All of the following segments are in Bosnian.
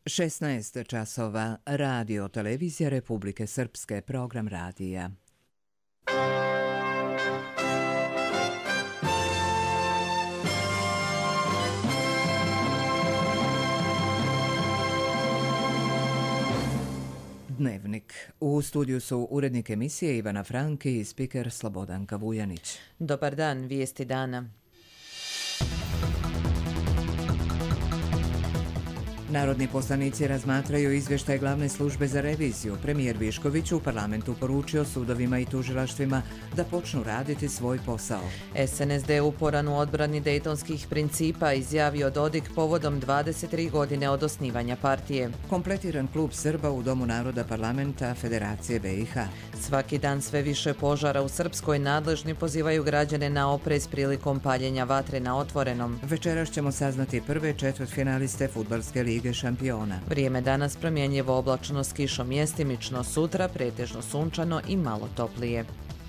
16 časova, Radio Televizija Republike Srpske, program radija. Dnevnik. U studiju su urednik emisije Ivana Franki i spiker Slobodanka Vujanić. Dobar dan, vijesti dana. Narodni poslanici razmatraju izvještaj glavne službe za reviziju. Premijer Višković u parlamentu poručio sudovima i tužilaštvima da počnu raditi svoj posao. SNSD uporan u odbrani dejtonskih principa, izjavio Dodik povodom 23 godine od osnivanja partije. Kompletiran klub Srba u Domu naroda parlamenta Federacije BiH. Svaki dan sve više požara u Srpskoj, nadležni pozivaju građane na oprez prilikom paljenja vatre na otvorenom. Večeras ćemo saznati prve četvrtfinaliste fudbalske lige šampiona. Vrijeme danas promjenjivo, oblačno s kišom mjestimično, sutra pretežno sunčano i malo toplije.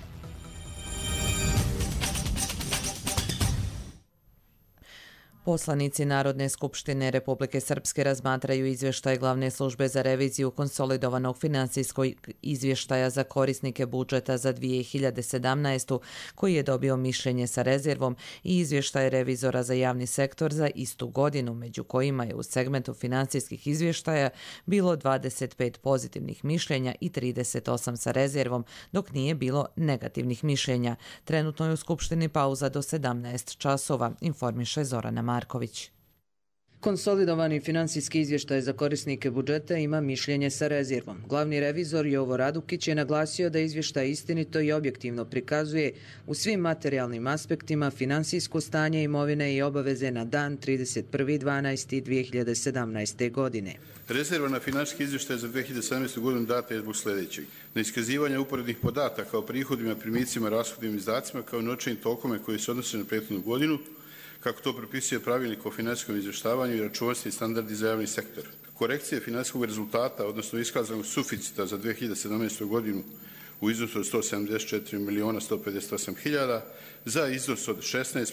Poslanici Narodne skupštine Republike Srpske razmatraju izvještaj glavne službe za reviziju konsolidovanog finansijskog izvještaja za korisnike budžeta za 2017. koji je dobio mišljenje sa rezervom i izvještaj revizora za javni sektor za istu godinu, među kojima je u segmentu finansijskih izvještaja bilo 25 pozitivnih mišljenja i 38 sa rezervom, dok nije bilo negativnih mišljenja. Trenutno je u Skupštini pauza do 17 časova, informiše Zorana Marković. Konsolidovani finansijski izvještaj za korisnike budžeta ima mišljenje sa rezervom. Glavni revizor Jovo Radukić je naglasio da izvještaj istinito i objektivno prikazuje u svim materijalnim aspektima finansijsko stanje imovine i obaveze na dan 31.12.2017. godine. Rezerva na finansijski izvještaj za 2017. godinu data je zbog sljedećeg: na iskazivanje uporednih podataka o prihodima, primicima, rashodima i izdacima kao i novčanim tokove koji se odnose na prethodnu godinu, kako to propisuje pravilnik o financijskom izvještavanju i računovodstveni standardi za javni sektor. Korekcije financijskog rezultata, odnosno iskazanog suficita za 2017. godinu u iznosu od 174.158.000 za iznos od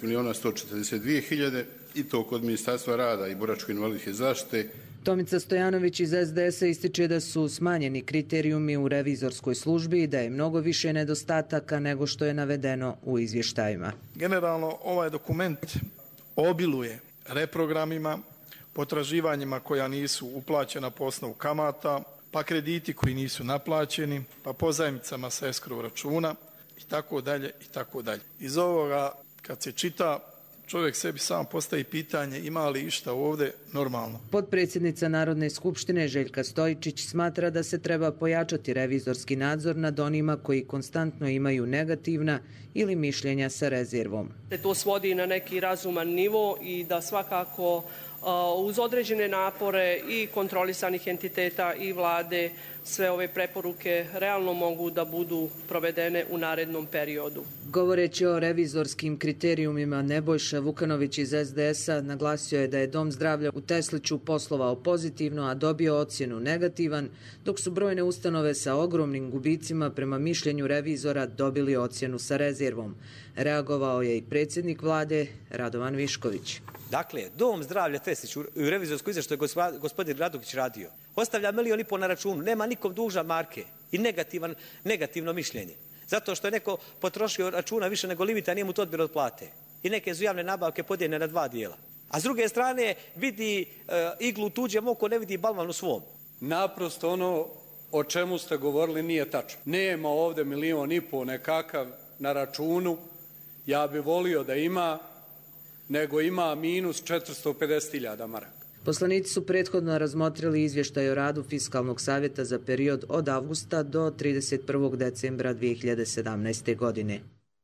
16.142.000 i to kod Ministarstva rada i boračko-invalidske zaštite. Tomica Stojanović iz SDS-a ističe da su smanjeni kriterijumi u revizorskoj službi i da je mnogo više nedostataka nego što je navedeno u izvještajima. Generalno, ovaj dokument obiluje reprogramima, potraživanjima koja nisu uplaćena po osnovu kamata, pa krediti koji nisu naplaćeni, pa pozajmicama sa escrow računa i tako dalje i tako dalje. Iz ovoga, kad se čita, čovjek sebi sam postavi pitanje ima li išta ovdje normalno. Potpredsjednica Narodne skupštine Željka Stojičić smatra da se treba pojačati revizorski nadzor nad onima koji konstantno imaju negativna ili mišljenja sa rezervom. To svodi na neki razuman nivo i da svakako uz određene napore i kontrolisanih entiteta i vlade sve ove preporuke realno mogu da budu provedene u narednom periodu. Govoreći o revizorskim kriterijumima, Nebojša Vukanović iz SDS-a naglasio je da je Dom zdravlja u Tesliću poslovao pozitivno, a dobio ocjenu negativan, dok su brojne ustanove sa ogromnim gubicima prema mišljenju revizora dobili ocjenu sa rezervom. Reagovao je i predsjednik vlade Radovan Višković. Dakle, Dom zdravlja Teslić u revizorskoj izvještaju je gospodin Radukić radio. Ostavlja 1,5 miliona na računu, nema nikom dužan marke i negativno mišljenje. Zato što je neko potrošio računa više nego limita, nije mu to odbilo od plate. I neke su javne nabavke podijeljene na 2 dijela. A s druge strane vidi iglu u tuđem oko, ne vidi balvan u svom. Naprosto ono o čemu ste govorili nije tačno. Nema ovdje 1,5 miliona nekakav na računu. Ja bi volio da ima, nego ima minus 450.000 maraka. Poslanici su prethodno razmotrili izvještaj o radu Fiskalnog savjeta za period od avgusta do 31. decembra 2017. godine.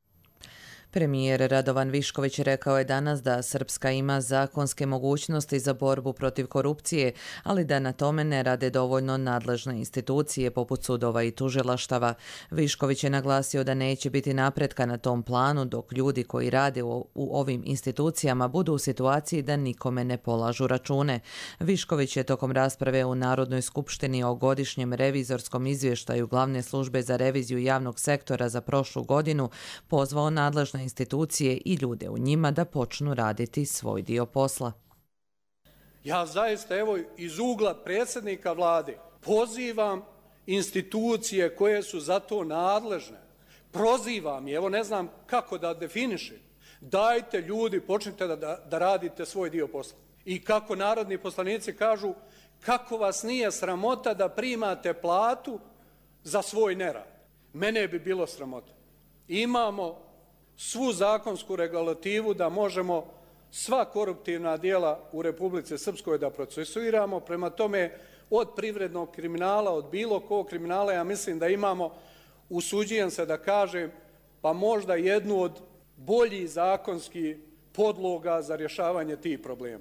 Premijer Radovan Višković rekao je danas da Srpska ima zakonske mogućnosti za borbu protiv korupcije, ali da na tome ne rade dovoljno nadležne institucije poput sudova i tužilaštava. Višković je naglasio da neće biti napretka na tom planu dok ljudi koji rade u ovim institucijama budu u situaciji da nikome ne polažu račune. Višković je tokom rasprave u Narodnoj skupštini o godišnjem revizorskom izvještaju glavne službe za reviziju javnog sektora za prošlu godinu pozvao nadležne institucije i ljude u njima da počnu raditi svoj dio posla. Ja zaista, evo, iz ugla predsjednika vlade pozivam institucije koje su za to nadležne. Prozivam, evo ne znam kako da definišem. Dajte ljudi, počnite da radite svoj dio posla. I kako narodni poslanici kažu, kako vas nije sramota da primate platu za svoj nerad. Mene bi bilo sramota. Imamo svu zakonsku regulativu da možemo sva koruptivna djela u Republici Srpskoj da procesuiramo. Prema tome, od privrednog kriminala, od bilo kog kriminala, ja mislim da imamo, usuđujem se da kažem, pa možda jednu od boljih zakonskih podloga za rješavanje tih problema.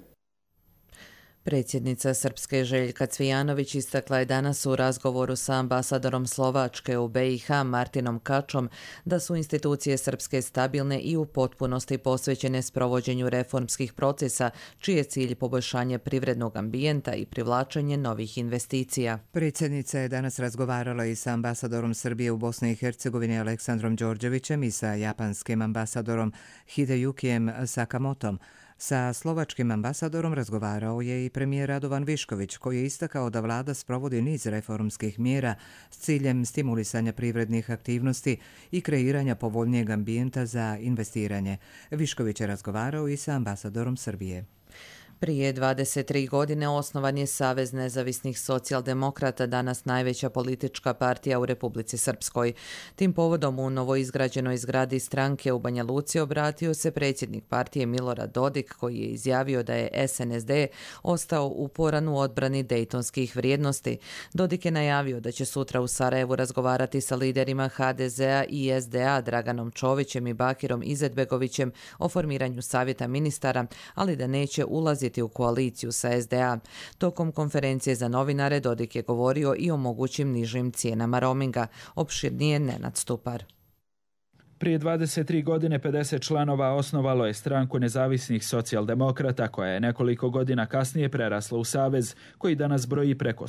Predsjednica Srpske Željka Cvijanović istakla je danas u razgovoru sa ambasadorom Slovačke u BiH Martinom Kačom da su institucije Srpske stabilne i u potpunosti posvećene sprovođenju reformskih procesa, čiji je cilj poboljšanje privrednog ambijenta i privlačenje novih investicija. Predsjednica je danas razgovarala i sa ambasadorom Srbije u Bosni i Hercegovini Aleksandrom Đorđevićem i sa japanskim ambasadorom Hideyukijem Sakamotom. Sa slovačkim ambasadorom razgovarao je i premijer Radovan Višković, koji je istakao da vlada sprovodi niz reformskih mjera s ciljem stimulisanja privrednih aktivnosti i kreiranja povoljnijeg ambijenta za investiranje. Višković je razgovarao i sa ambasadorom Srbije. Prije 23 godine osnovan je Savez nezavisnih socijaldemokrata, danas najveća politička partija u Republici Srpskoj. Tim povodom u novoizgrađenoj zgradi stranke u Banja Luci obratio se predsjednik partije Milorad Dodik, koji je izjavio da je SNSD ostao uporan u odbrani dejtonskih vrijednosti. Dodik je najavio da će sutra u Sarajevu razgovarati sa liderima HDZ-a i SDA Draganom Čovićem i Bakirom Izetbegovićem o formiranju savjeta ministara, ali da neće ulaziti u koaliciju sa SDA. Tokom konferencije za novinare Dodik je govorio i o mogućim nižim cijenama roaminga. Opširnije Nenad Stupar. Prije 23 godine 50 članova osnovalo je stranku nezavisnih socijaldemokrata, koja je nekoliko godina kasnije prerasla u savez, koji danas broji preko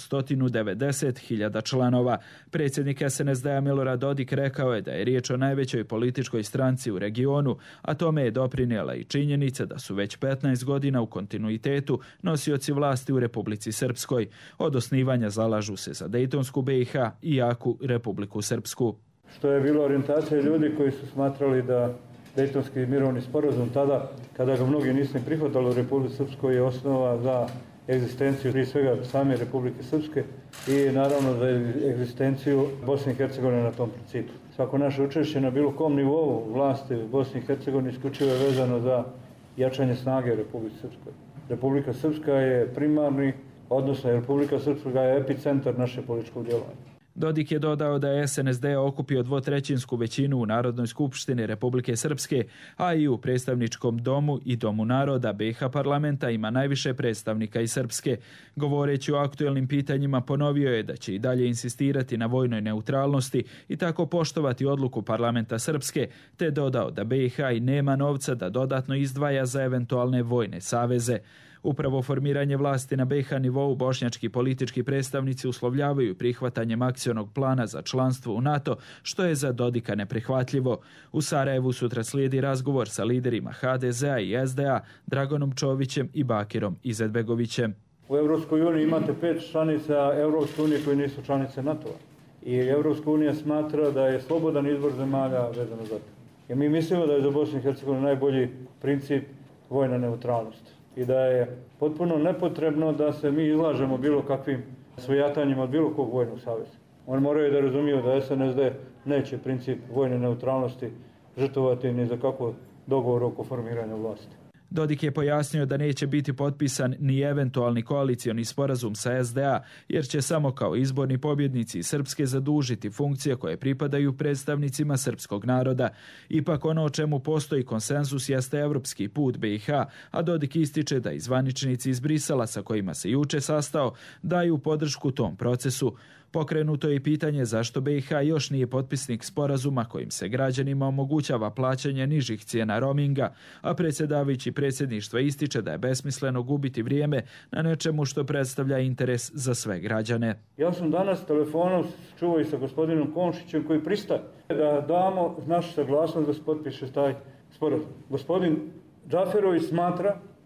190.000 članova. Predsjednik SNSD-a Milorad Dodik rekao je da je riječ o najvećoj političkoj stranci u regionu, a tome je doprinijela i činjenica da su već 15 godina u kontinuitetu nosioci vlasti u Republici Srpskoj. Od osnivanja zalažu se za Dejtonsku BiH i jaku Republiku Srpsku. Što je bilo orijentacija ljudi koji su smatrali da Dejtonski mirovni sporazum tada, kada ga mnogi nisu prihvatali u Republici Srpskoj, je osnova za egzistenciju prije svega same Republike Srpske i naravno za egzistenciju Bosne i Hercegovine na tom principu. Svako naše učešće na bilo kom nivou vlasti u Bosni i Hercegovini isključivo je vezano za jačanje snage u Republici Srpskoj. Republika Srpska je primarni, odnosno Republika Srpska je epicentar naše političkog djelovanja. Dodik je dodao da je SNSD okupio 2/3 većinu u Narodnoj skupštini Republike Srpske, a i u predstavničkom domu i Domu naroda BiH parlamenta ima najviše predstavnika iz Srpske. Govoreći o aktuelnim pitanjima ponovio je da će i dalje insistirati na vojnoj neutralnosti i tako poštovati odluku parlamenta Srpske, te dodao da BiH i nema novca da dodatno izdvaja za eventualne vojne saveze. Upravo formiranje vlasti na BiH nivou bošnjački politički predstavnici uslovljavaju prihvatanjem akcionog plana za članstvo u NATO, što je za Dodika neprihvatljivo. U Sarajevu sutra slijedi razgovor sa liderima HDZ-a i SDA Draganom Čovićem i Bakirom Izetbegovićem. U Europskoj uniji imate 5 članica Europske unije koje nisu članice NATO-a. I Europska unija smatra da je slobodan izbor zemalja vezano za to. I mi mislimo da je za Bosnu i Hercegovinu najbolji princip vojna neutralnost. I da je potpuno nepotrebno da se mi izlažemo bilo kakvim svojatanjima od bilo kog vojnog saveza. Oni moraju da razumiju da SNSD neće princip vojne neutralnosti žrtvovati ni za kakvo dogovor oko formiranja vlasti. Dodik je pojasnio da neće biti potpisan ni eventualni koalicioni sporazum sa SDA, jer će samo kao izborni pobjednici Srpske zadužiti funkcije koje pripadaju predstavnicima srpskog naroda. Ipak ono o čemu postoji konsenzus jeste evropski put BiH, a Dodik ističe da i zvaničnici iz Brisela sa kojima se juče sastao daju podršku tom procesu. Pokrenuto je i pitanje zašto BiH još nije potpisnik sporazuma kojim se građanima omogućava plaćanje nižih cijena roaminga, a predsjedavajući predsjedništva ističe da je besmisleno gubiti vrijeme na nečemu što predstavlja interes za sve građane. Ja sam danas telefonom čuo i sa gospodinom Komšićem koji pristaje da damo našu saglasnost da se potpiše taj sporazum. Gospodin Džaferović smatra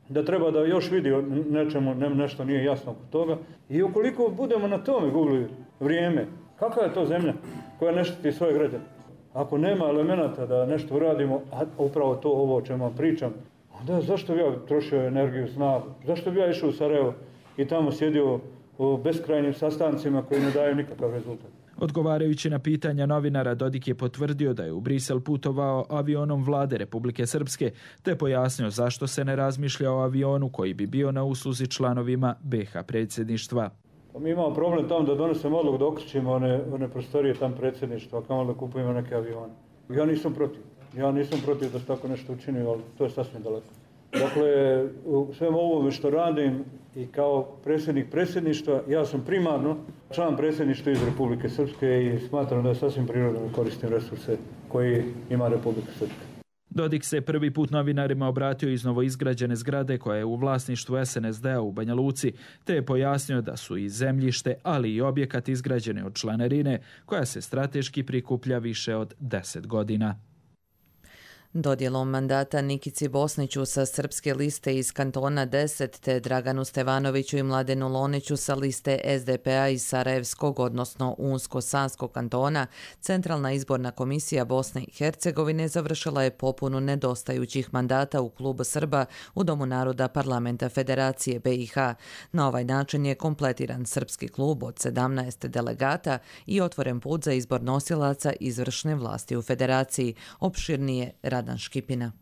da treba da još vidi nečemu, nešto nije jasno oko toga. I ukoliko budemo na tome gubili vrijeme, kakva je to zemlja koja ne štiti svoje građane? Ako nema elemenata da nešto uradimo, a upravo to ovo o čemu vam pričam, onda zašto bi ja trošio energiju, snagu? Zašto bi ja išao u Sarajevo i tamo sjedio u beskrajnim sastancima koji ne daju nikakav rezultat? Odgovarajući na pitanja novinara, Dodik je potvrdio da je u Brisel putovao avionom vlade Republike Srpske, te pojasnio zašto se ne razmišlja o avionu koji bi bio na usluzi članovima BiH predsjedništva. Mi imamo problem tamo da donesemo odluku da okrećemo one prostorije tam predsjedništva, kao da kupujemo neke avione. Ja nisam protiv da se tako nešto učini, ali to je sasvim daleko. Dakle, u svemu ovome što radim i kao predsjednik predsjedništva, ja sam primarno član predsjedništva iz Republike Srpske i smatram da je sasvim prirodno da koristim resurse koji ima Republika Srpska. Dodik se prvi put novinarima obratio iz novoizgrađene zgrade koja je u vlasništvu SNSD-a u Banja Luci, te je pojasnio da su i zemljište, ali i objekat izgrađeni od članarine koja se strateški prikuplja više od 10 godina. Dodjelom mandata Nikici Bosniću sa srpske liste iz kantona 10 te Draganu Stevanoviću i Mladenu Loniću sa liste SDP-a iz Sarajevskog, odnosno Unsko-Sanskog kantona, Centralna izborna komisija Bosne i Hercegovine završila je popunu nedostajućih mandata u klubu Srba u Domu naroda Parlamenta Federacije BiH. Na ovaj način je kompletiran srpski klub od 17 delegata i otvoren put za izbor nosilaca izvršne vlasti u Federaciji. Opširnije Radan Škipina.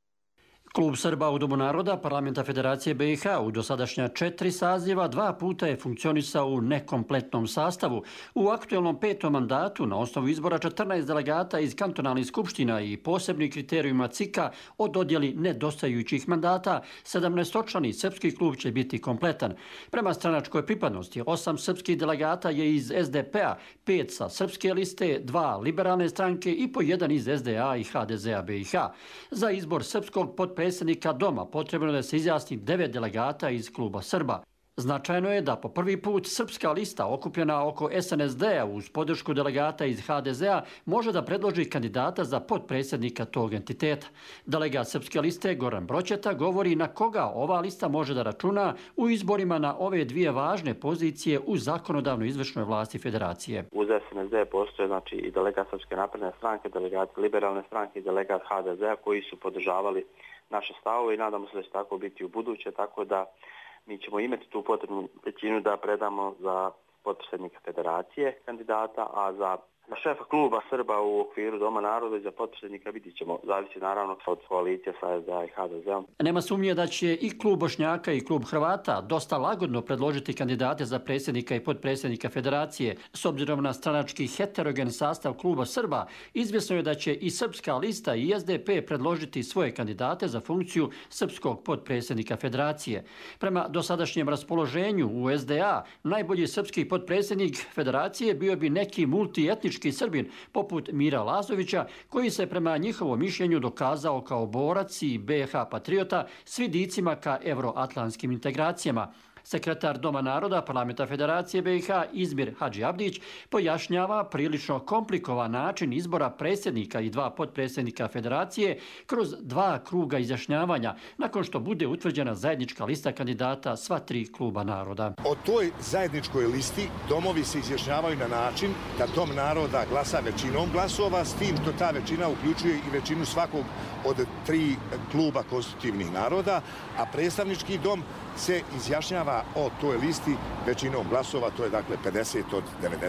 Klub Srba u Domu naroda Parlamenta Federacije BiH u dosadašnja 4 saziva 2 puta je funkcionisao u nekompletnom sastavu. U aktuelnom 5. mandatu na osnovu izbora 14 delegata iz kantonalnih skupština i posebnih kriterijuma CIK-a o dodjeli nedostajućih mandata, 17-člani srpski klub će biti kompletan. Prema stranačkoj pripadnosti, 8 srpskih delegata je iz SDP-a, 5 sa srpske liste, 2 liberalne stranke i po 1 iz SDA i HDZ-a BiH. Za izbor srpskog potpredsjednika Doma potrebno je da se izjasni 9 delegata iz kluba Srba. Značajno je da po prvi put srpska lista okupljena oko SNSD-a uz podršku delegata iz HDZ-a može da predloži kandidata za potpredsjednika tog entiteta. Delegat srpske liste Goran Broćeta govori na koga ova lista može da računa u izborima na ove dvije važne pozicije u zakonodavnoj izvršnoj vlasti federacije. Uz SNSD postoje i delegat Srpske napredne stranke, delegat liberalne stranke i delegat HDZ-a koji su podržavali naše stavove i nadamo se da će tako biti u buduće, tako da mi ćemo imati tu potrebnu većinu da predamo za potpredsjednika federacije kandidata, a za šefa kluba Srba u okviru Doma naroda i za potpredsjednika vidit ćemo, zavisi naravno od koalicije sa SDA i HDZ-om. Nema sumnje da će i klub Bošnjaka i klub Hrvata dosta lagodno predložiti kandidate za predsjednika i potpredsjednika federacije. S obzirom na stranački heterogen sastav kluba Srba, izvjesno je da će i srpska lista i SDP predložiti svoje kandidate za funkciju srpskog potpredsjednika federacije. Prema dosadašnjem raspoloženju u SDA, najbolji srpski potpredsjednik federacije bio bi neki multietnički Srbin poput Mira Lazovića, koji se prema njihovom mišljenju dokazao kao borac i BiH patriota s vidicima ka evroatlantskim integracijama. Sekretar Doma naroda Parlamenta Federacije BiH Izmir Hadži Abdić pojašnjava prilično komplikovan način izbora predsjednika i 2 potpredsjednika federacije kroz 2 kruga izjašnjavanja nakon što bude utvrđena zajednička lista kandidata sva 3 kluba naroda. O toj zajedničkoj listi domovi se izjašnjavaju na način da Dom naroda glasa većinom glasova, s tim što ta većina uključuje i većinu svakog od 3 kluba konstitutivnih naroda, a predstavnički dom se izjašnjava o toj listi većinom glasova, to je dakle 50 od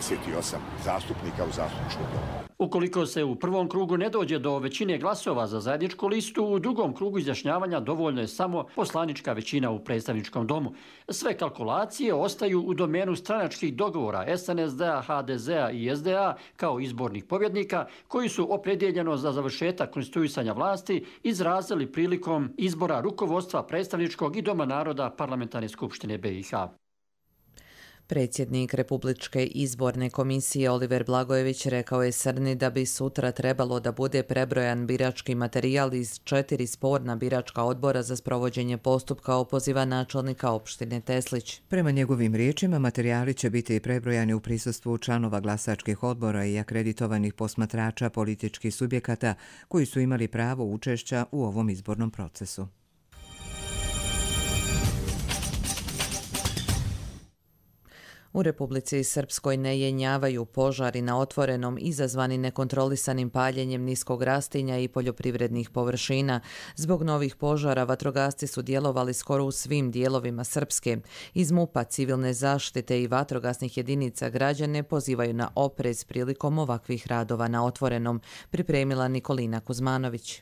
98 zastupnika u zastupničkom domu. Ukoliko se u prvom krugu ne dođe do većine glasova za zajedničku listu, u drugom krugu izjašnjavanja dovoljno je samo poslanička većina u predstavničkom domu. Sve kalkulacije ostaju u domenu stranačkih dogovora SNSD-a, HDZ-a i SDA kao izbornih pobjednika koji su opredjeljeno za završetak konstituisanja vlasti izrazili prilikom izbora rukovodstva predstavničkog i Doma naroda Parlamentarne skupštine BiH. Predsjednik Republičke izborne komisije Oliver Blagojević rekao je Srni da bi sutra trebalo da bude prebrojan birački materijal iz 4 sporna biračka odbora za sprovođenje postupka opoziva načelnika opštine Teslić. Prema njegovim riječima, materijali će biti prebrojani u prisustvu članova glasačkih odbora i akreditovanih posmatrača političkih subjekata koji su imali pravo učešća u ovom izbornom procesu. U Republici Srpskoj ne jenjavaju požari na otvorenom izazvani nekontrolisanim paljenjem niskog rastinja i poljoprivrednih površina. Zbog novih požara vatrogasci su djelovali skoro u svim dijelovima Srpske. Iz MUP-a, civilne zaštite i vatrogasnih jedinica građane pozivaju na oprez prilikom ovakvih radova na otvorenom, pripremila Nikolina Kuzmanović.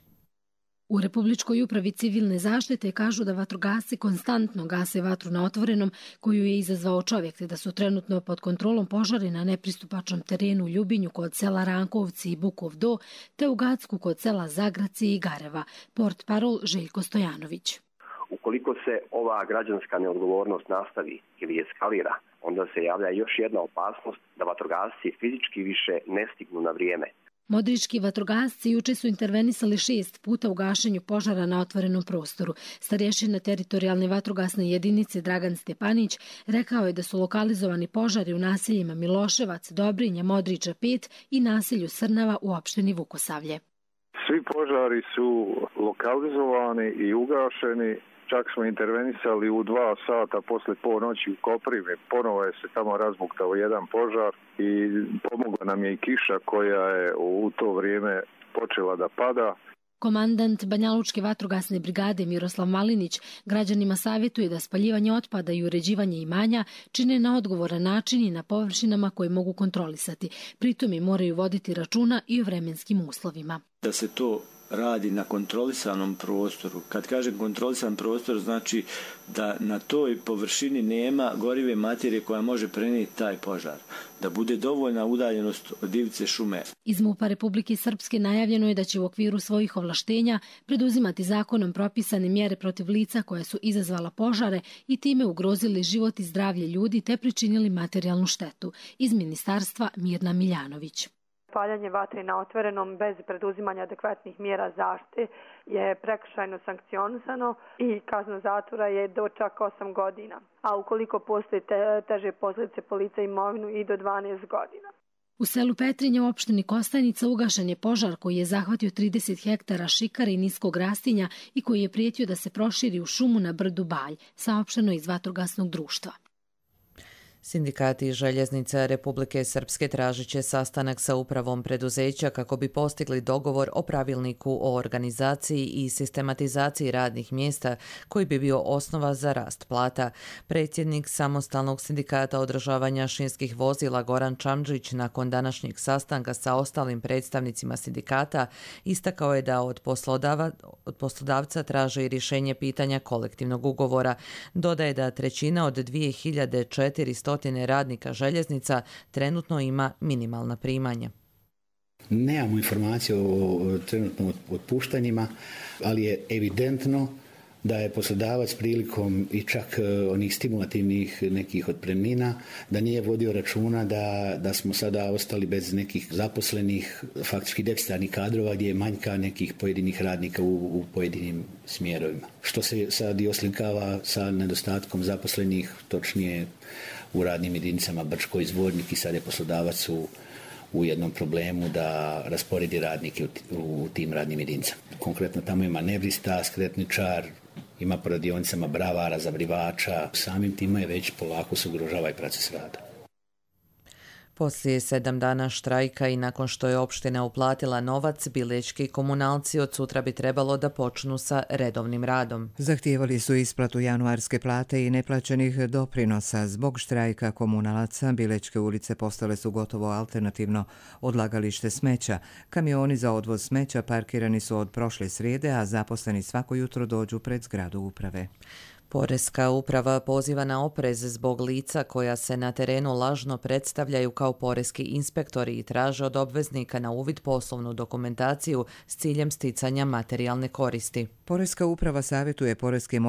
U Republičkoj upravi civilne zaštite kažu da vatrogasci konstantno gase vatru na otvorenom koju je izazvao čovjek, te da su trenutno pod kontrolom požari na nepristupačnom terenu u Ljubinju kod sela Rankovci i Bukov Do, te u Gacku kod sela Zagraci i Gareva. Portparol Željko Stojanović. Ukoliko se ova građanska neodgovornost nastavi ili eskalira, onda se javlja još jedna opasnost da vatrogasci fizički više ne stignu na vrijeme. Modrički vatrogasci juče su intervenisali 6 puta u gašenju požara na otvorenom prostoru. Starješina teritorijalne vatrogasne jedinice Dragan Stepanić rekao je da su lokalizovani požari u naseljima Miloševac, Dobrinja, Modriča 5 i naselju Srnava u opštini Vukosavlje. Svi požari su lokalizovani i ugašeni. Čak smo intervenisali u 2 sata posle ponoći u Koprivi. Ponovo je se tamo razbuktao jedan požar i pomogla nam je i kiša koja je u to vrijeme počela da pada. Komandant Banjalučke vatrogasne brigade Miroslav Malinić građanima savjetuje da spaljivanje otpada i uređivanje imanja čine na odgovoran način i na površinama koje mogu kontrolisati. Pritom i moraju voditi računa i o vremenskim uslovima. Da se to radi na kontrolisanom prostoru. Kad kažem kontrolisan prostor, znači da na toj površini nema gorive materije koja može prenijeti taj požar. Da bude dovoljna udaljenost od ivice šume. Iz MUP-a Republike Srpske najavljeno je da će u okviru svojih ovlaštenja preduzimati zakonom propisane mjere protiv lica koja su izazvala požare i time ugrozili život i zdravlje ljudi te pričinili materijalnu štetu. Iz ministarstva Mirna Miljanović. Paljanje vatre na otvorenom bez preduzimanja adekvatnih mjera zaštite je prekršajno sankcionisano i kazna zatvora je do čak 8 godina. A ukoliko postoje teže posljedice po lice imovinu i do 12 godina. U selu Petrinje u opštini Kostajnica ugašen je požar koji je zahvatio 30 hektara šikare i niskog rastinja i koji je prijetio da se proširi u šumu na brdu Balj, saopšteno iz vatrogasnog društva. Sindikati željeznica Republike Srpske tražit će sastanak sa upravom preduzeća kako bi postigli dogovor o pravilniku o organizaciji i sistematizaciji radnih mjesta koji bi bio osnova za rast plata. Predsjednik samostalnog sindikata održavanja šinskih vozila Goran Čamdžić nakon današnjeg sastanka sa ostalim predstavnicima sindikata istakao je da od poslodavca traže i rješenje pitanja kolektivnog ugovora. Dodaje da trećina od 2400 radnika željeznica trenutno ima minimalna primanja. Nemamo informacije o trenutnom otpuštanjima, ali je evidentno da je poslodavac prilikom i čak onih stimulativnih nekih otpremnina, da nije vodio računa da smo sada ostali bez nekih zaposlenih, faktički deficitarnih kadrova gdje je manjka nekih pojedinih radnika u pojedinim smjerovima. Što se sad i oslikava sa nedostatkom zaposlenih, točnije u radnim jedinicama Brčko i Zvornik i sad je poslodavac u jednom problemu da rasporedi radnike u tim radnim jedinicama. Konkretno tamo ima nevrista, skretničar, ima po radionicama bravara, zavrivača. Samim tima je već polako se ugrožava i proces rada. Poslije 7 dana štrajka i nakon što je opština uplatila novac, bilečki komunalci od sutra bi trebalo da počnu sa redovnim radom. Zahtijevali su isplatu januarske plate i neplaćenih doprinosa. Zbog štrajka komunalaca, Bilečke ulice postale su gotovo alternativno odlagalište smeća. Kamioni za odvoz smeća parkirani su od prošle srijede, a zaposleni svako jutro dođu pred zgradu uprave. Poreska uprava poziva na oprez zbog lica koja se na terenu lažno predstavljaju kao poreski inspektori i traže od obveznika na uvid poslovnu dokumentaciju s ciljem sticanja materijalne koristi. Poreska uprava savjetuje poreskim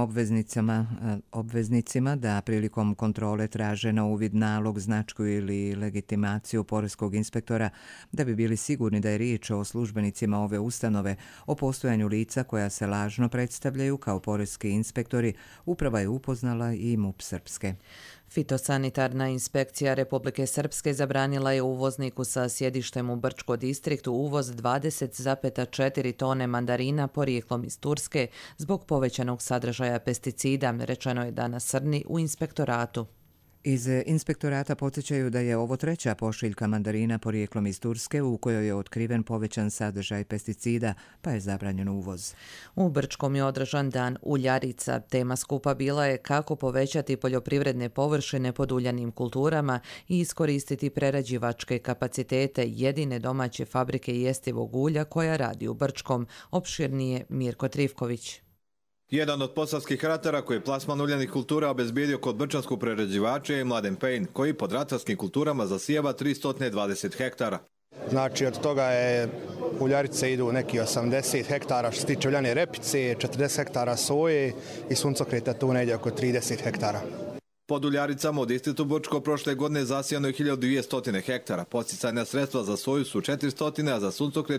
obveznicima da prilikom kontrole traže na uvid nalog, značku ili legitimaciju poreskog inspektora da bi bili sigurni da je riječ o službenicima ove ustanove. O postojanju lica koja se lažno predstavljaju kao poreski inspektori uprava je upoznala i MUP Srpske. Fitosanitarna inspekcija Republike Srpske zabranila je uvozniku sa sjedištem u Brčko distriktu uvoz 20,4 tone mandarina porijeklom iz Turske zbog povećanog sadržaja pesticida, rečeno je danas Srni u inspektoratu. Iz inspektorata podsjećaju da je ovo treća pošiljka mandarina porijeklom iz Turske u kojoj je otkriven povećan sadržaj pesticida, pa je zabranjen uvoz. U Brčkom je održan dan uljarica. Tema skupa bila je kako povećati poljoprivredne površine pod uljanim kulturama i iskoristiti prerađivačke kapacitete jedine domaće fabrike jestivog ulja koja radi u Brčkom. Opširnije Mirko Trivković. Jedan od posavskih ratara koji je plasman uljanih kultura obezbijedio kod brčanskog prerađivača je Mladen Pejn, koji pod ratarskim kulturama zasijeva 320 hektara. Znači od toga je uljarice idu neki 80 hektara što se tiče uljane repice, 40 hektara soje i suncokreta tu negdje oko 30 hektara. Pod uljaricama u distriktu Brčko prošle godine zasijano je 1200 hektara. Podsticajna sredstva za soju su 400, a za suncokret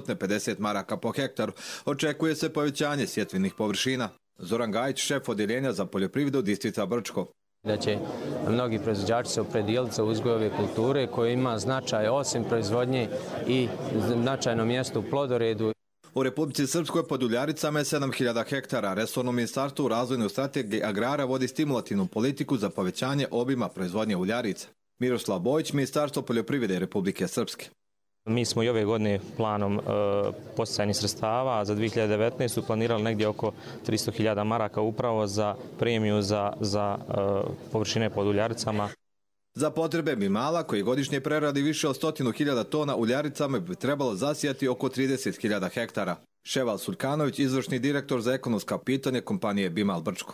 450 maraka po hektaru. Očekuje se povećanje sjetvenih površina. Zoran Gajić, šef odjeljenja za poljoprivredu distrikta Brčko. Da će mnogi proizvođači se opredijeliti za uzgoj ove kulture koje ima značaj osim proizvodnje i značajno mjesto u plodoredu. U Republici Srpskoj pod uljaricama je 7000 hektara. Resorno ministarstvo u razvojnoj strategiji agrara vodi stimulativnu politiku za povećanje obima proizvodnje uljarica. Miroslav Bojić, Ministarstvo poljoprivrede Republike Srpske. Mi smo i ove godine planom podsticajnih sredstava za 2019. planirali negdje oko 300.000 maraka upravo za premiju za površine pod uljaricama. Za potrebe Bimala, koji godišnje preradi više od 100.000 tona uljaricama, bi trebalo zasijati oko 30.000 hektara. Ševal Sulkanović, izvršni direktor za ekonomska pitanja kompanije Bimal Brčko.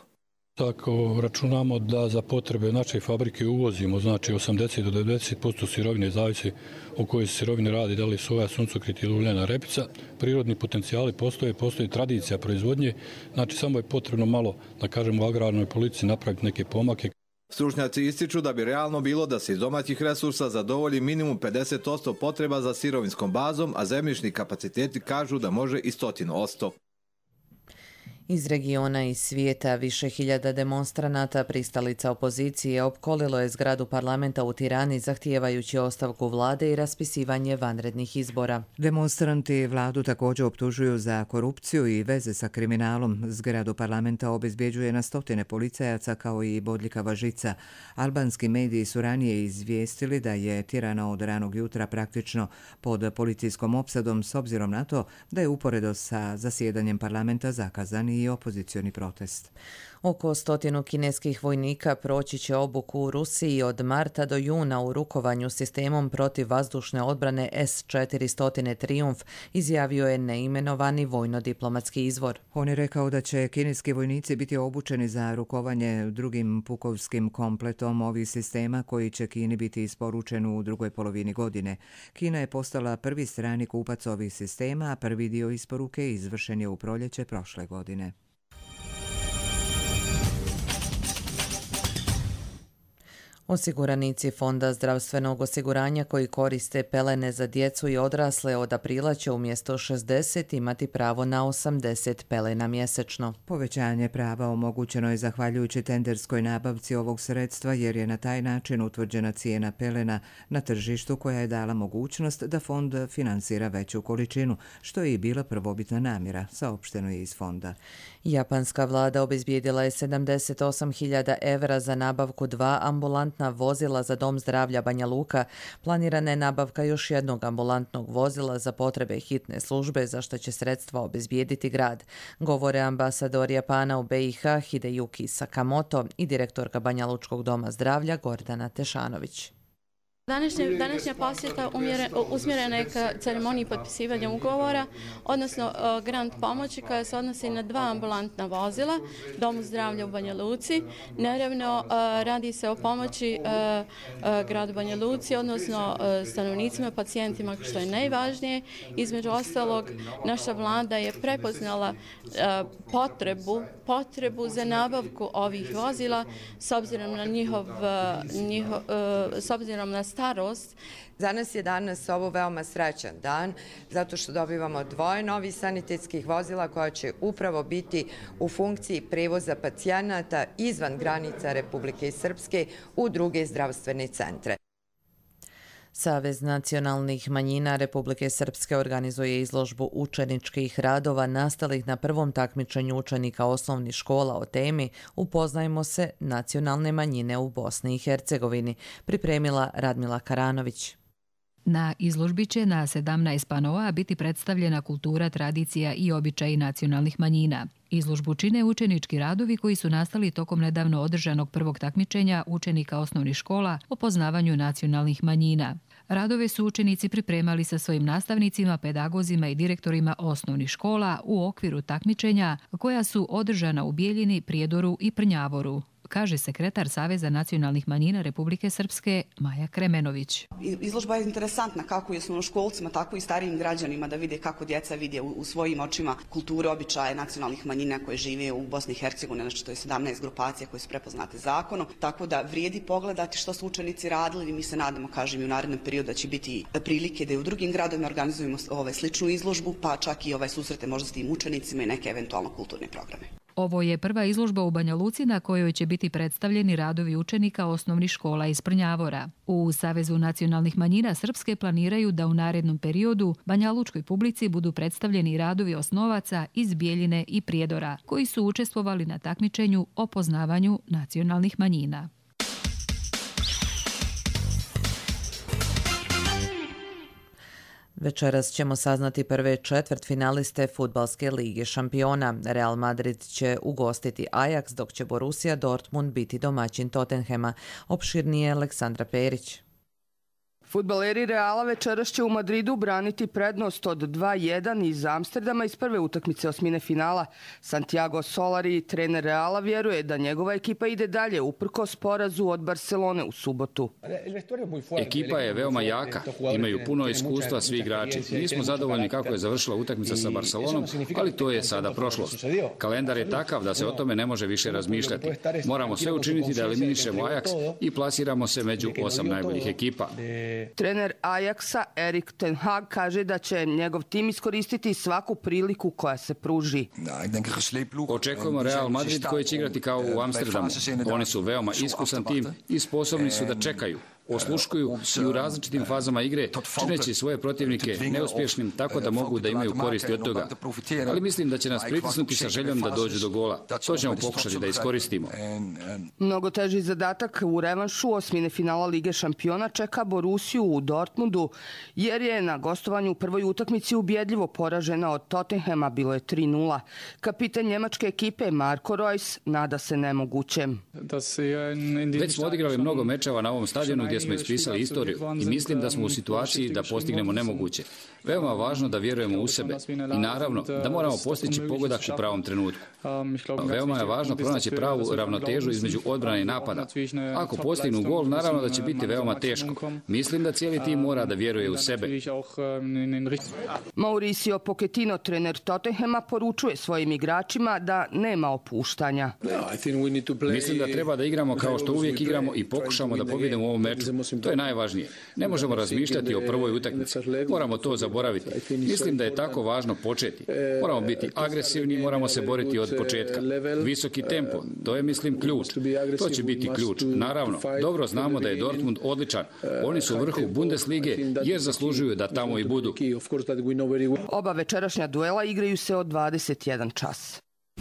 Tako računamo da za potrebe naše fabrike uvozimo, znači 80 do 90% sirovine, zavisi o kojoj se sirovine radi, da li soja, suncokret ili uljana repica. Prirodni potencijali postoji tradicija proizvodnje, znači samo je potrebno malo, da kažemo, u agrarnoj politici napraviti neke pomake. Stručnjaci ističu da bi realno bilo da se iz domaćih resursa zadovolji minimum 50% potreba za sirovinskom bazom, a zemljišni kapaciteti kažu da može i 100%. Iz regiona i svijeta više hiljada demonstranata pristalica opozicije opkolilo je zgradu parlamenta u Tirani zahtijevajući ostavku vlade i raspisivanje vanrednih izbora. Demonstranti vladu također optužuju za korupciju i veze sa kriminalom. Zgradu parlamenta obezbjeđuje na stotine policajaca kao i bodljikava žica. Albanski mediji su ranije izvijestili da je Tirana od ranog jutra praktično pod policijskom opsadom s obzirom na to da je uporedo sa zasjedanjem parlamenta zakazan i opozicioni protest. Oko 100 kineskih vojnika proći će obuku u Rusiji od marta do juna u rukovanju sistemom protiv vazdušne odbrane S-400 Triumf, izjavio je neimenovani vojno-diplomatski izvor. On je rekao da će kineski vojnici biti obučeni za rukovanje drugim pukovskim kompletom ovih sistema koji će Kini biti isporučen u drugoj polovini godine. Kina je postala prvi strani kupac ovih sistema, a prvi dio isporuke izvršen je u proljeće prošle godine. Osiguranici Fonda zdravstvenog osiguranja koji koriste pelene za djecu i odrasle od aprila će umjesto 60 imati pravo na 80 pelena mjesečno. Povećanje prava omogućeno je zahvaljujući tenderskoj nabavci ovog sredstva jer je na taj način utvrđena cijena pelena na tržištu koja je dala mogućnost da fond finansira veću količinu, što je i bila prvobitna namjera, saopšteno je iz fonda. Japanska vlada obezbijedila je 78.000 evra za nabavku 2 ambulantna vozila za Dom zdravlja Banja Luka. Planirana je nabavka još jednog ambulantnog vozila za potrebe hitne službe, za što će sredstva obezbijediti grad. Govore ambasador Japana u BiH Hideyuki Sakamoto i direktorka Banja Lučkog doma zdravlja Gordana Tešanović. Današnja posjeta usmjerena je ka ceremoniji potpisivanja ugovora, odnosno grant pomoći koja se odnosi na 2 ambulantna vozila Domu zdravlja u Banja Luci. Naravno, radi se o pomoći gradu Banja Luci, odnosno stanovnicima, pacijentima, što je najvažnije. Između ostalog, naša vlada je prepoznala potrebu za nabavku ovih vozila s obzirom na s obzirom na starost. Za nas je danas ovo veoma srećan dan, zato što dobivamo 2 novih sanitetskih vozila koja će upravo biti u funkciji prevoza pacijenata izvan granica Republike Srpske u druge zdravstvene centre. Savez nacionalnih manjina Republike Srpske organizuje izložbu učeničkih radova nastalih na prvom takmičenju učenika osnovnih škola o temi Upoznajmo se nacionalne manjine u Bosni i Hercegovini, pripremila Radmila Karanović. Na izložbi će na 17 panova biti predstavljena kultura, tradicija i običaji nacionalnih manjina. Izložbu čine učenički radovi koji su nastali tokom nedavno održanog prvog takmičenja učenika osnovnih škola o poznavanju nacionalnih manjina. Radove su učenici pripremali sa svojim nastavnicima, pedagozima i direktorima osnovnih škola u okviru takmičenja koja su održana u Bijeljini, Prijedoru i Prnjavoru, kaže sekretar Saveza nacionalnih manjina Republike Srpske Maja Kremenović. Izložba je interesantna kako i osnovnoškolcima, tako i starijim građanima da vide kako djeca vide u svojim očima kulture, običaje nacionalnih manjina koje žive u Bosni i Hercegovini, znači to je 17 grupacija koje su prepoznate zakonom, tako da vrijedi pogledati što su učenici radili i mi se nadamo, kažem, i u narednom periodu da će biti prilike da i u drugim gradovima organizujemo sličnu izložbu, pa čak i susrete možda s tim učenicima i neke eventualno kulturne programe. Ovo je prva izložba u Banja Luci na kojoj će biti predstavljeni radovi učenika osnovnih škola iz Prnjavora. U Savezu nacionalnih manjina Srpske planiraju da u narednom periodu banjalučkoj publici budu predstavljeni radovi osnovaca iz Bijeljine i Prijedora, koji su učestvovali na takmičenju o poznavanju nacionalnih manjina. Večeras ćemo saznati prve četvrtfinaliste Fudbalske lige šampiona. Real Madrid će ugostiti Ajax, dok će Borussia Dortmund biti domaćin Tottenhema. Opširnije Aleksandra Perić. Fudbaleri Reala večeras će u Madridu braniti prednost od 2-1 iz Amsterdama iz prve utakmice osmine finala. Santiago Solari, trener Reala, vjeruje da njegova ekipa ide dalje uprkos porazu od Barcelone u subotu. Ekipa je veoma jaka, imaju puno iskustva svi igrači. Nismo zadovoljni kako je završila utakmica sa Barcelonom, ali to je sada prošlost. Kalendar je takav da se o tome ne može više razmišljati. Moramo sve učiniti da eliminišemo Ajax i plasiramo se među 8 najboljih ekipa. Trener Ajaxa Erik ten Hag kaže da će njegov tim iskoristiti svaku priliku koja se pruži. Očekujemo Real Madrid koji će igrati kao u Amsterdamu. Oni su veoma iskusan tim i sposobni su da čekaju, osluškuju i u različitim fazama igre, čineći svoje protivnike neuspješnim tako da mogu da imaju koristi od toga. Ali mislim da će nas pritisnuti sa željom da dođu do gola. To ćemo pokušati da iskoristimo. Mnogo teži zadatak u revanšu osmine finala Lige šampiona čeka Borussiju u Dortmundu, jer je na gostovanju u prvoj utakmici ubjedljivo poražena od Tottenhema, bilo je 3-0. Kapitan njemačke ekipe Marko Reus nada se nemogućem. Već smo odigrali mnogo mečeva na ovom stadionu gdje smo ispisali istoriju i mislim da smo u situaciji da postignemo nemoguće. Veoma je važno da vjerujemo u sebe i naravno da moramo postići pogodak u pravom trenutku. Veoma je važno pronaći pravu ravnotežu između odbrane i napada. Ako postignu gol, naravno da će biti veoma teško. Mislim da cijeli tim mora da vjeruje u sebe. Mauricio Pochettino, trener Tottenhema, poručuje svojim igračima da nema opuštanja. Mislim da treba da igramo kao što uvijek igramo i pokušamo da pobjedimo u ovom meču. To je najvažnije. Ne možemo razmišljati o prvoj utakmici. Moramo to zaboraviti. Mislim da je tako važno početi. Moramo biti agresivni, moramo se boriti od početka. Visoki tempo, to je, mislim, ključ. To će biti ključ. Naravno, dobro znamo da je Dortmund odličan. Oni su u vrhu Bundeslige jer zaslužuju da tamo i budu. Oba večerašnja duela igraju se od 21 čas.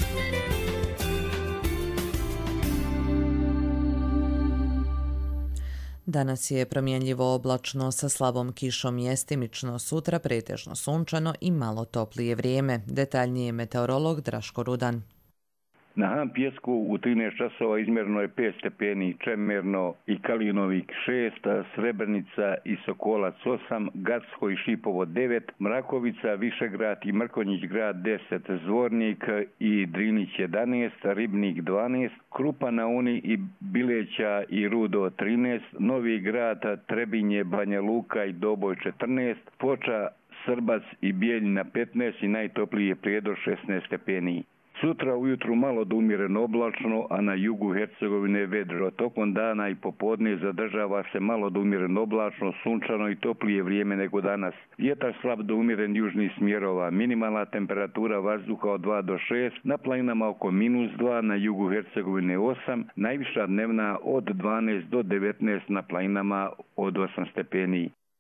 Danas je promjenljivo oblačno sa slabom kišom, mjestimično, sutra pretežno sunčano i malo toplije vrijeme. Detaljnije meteorolog Draško Rudan. Na Han Pjesku u 13 časova izmjereno je 5 stepeni, Čemerno i Kalinovik 6, Srebrenica i Sokolac 8, Gacko i Šipovo 9, Mrakovica, Višegrad i Mrkonjić grad 10, Zvornik i Drinić 11, Ribnik 12, Krupa na Uni i Bileća i Rudo 13, Novi Grad, Trebinje, Banja Luka i Doboj 14, Foča, Srbac i Bijeljina 15 i najtoplije Prijedor 16 stepeni. Sutra ujutru malo do umjereno oblačno, a na jugu Hercegovine vedro. Tokom dana i popodne zadržava se malo do umjereno oblačno, sunčano i toplije vrijeme nego danas. Vjetar slab do umjeren južnih smjerova. Minimalna temperatura vazduha od 2 do 6, na planinama oko -2, na jugu Hercegovine 8, najviša dnevna od 12 do 19, na planinama od 8 stepeni.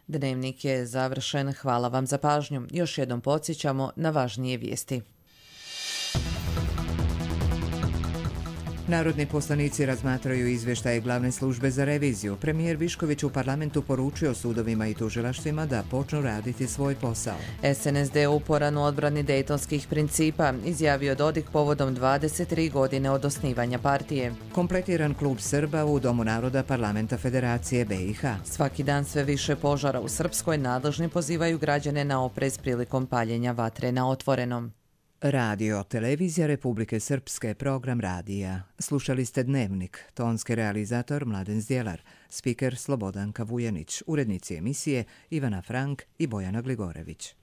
Dnevnik je završen. Hvala vam za pažnju. Još jednom podsjećamo na važnije vijesti. Narodni poslanici razmatraju izvještaje glavne službe za reviziju. Premijer Višković u parlamentu poručio sudovima i tužilaštvima da počnu raditi svoj posao. SNSD uporan u odbrani dejtonskih principa, izjavio Dodik povodom 23 godine od osnivanja partije. Kompletiran klub Srba u Domu naroda Parlamenta Federacije BiH. Svaki dan sve više požara u Srpskoj, nadležni pozivaju građane na oprez prilikom paljenja vatre na otvorenom. Radio, televizija Republike Srpske, program radija. Slušali ste Dnevnik, tonski realizator Mladen Zdjelar, spiker Slobodanka Vujanić, urednici emisije Ivana Frank i Bojana Gligorević.